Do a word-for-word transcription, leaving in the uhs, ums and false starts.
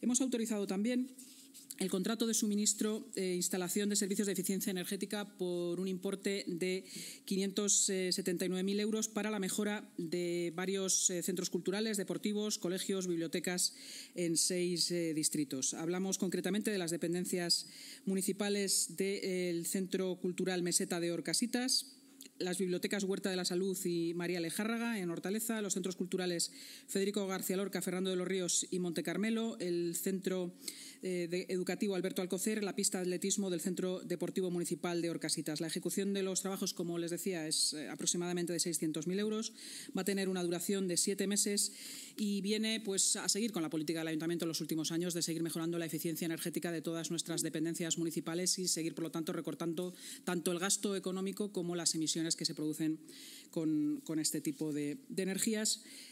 Hemos autorizado también el contrato de suministro e instalación de servicios de eficiencia energética por un importe de quinientos setenta y nueve mil euros para la mejora de varios centros culturales, deportivos, colegios, bibliotecas en seis distritos. Hablamos concretamente de las dependencias municipales del Centro Cultural Meseta de Orcasitas, las bibliotecas Huerta de la Salud y María Lejárraga en Hortaleza, los centros culturales Federico García Lorca, Fernando de los Ríos y Monte Carmelo, el centro eh, de educativo Alberto Alcocer, la pista de atletismo del Centro Deportivo Municipal de Orcasitas. La ejecución de los trabajos, como les decía, es eh, aproximadamente de seiscientos mil euros, va a tener una duración de siete meses y viene pues, a seguir con la política del Ayuntamiento en los últimos años de seguir mejorando la eficiencia energética de todas nuestras dependencias municipales y seguir, por lo tanto, recortando tanto el gasto económico como las emisiones que se producen con, con este tipo de, de energías.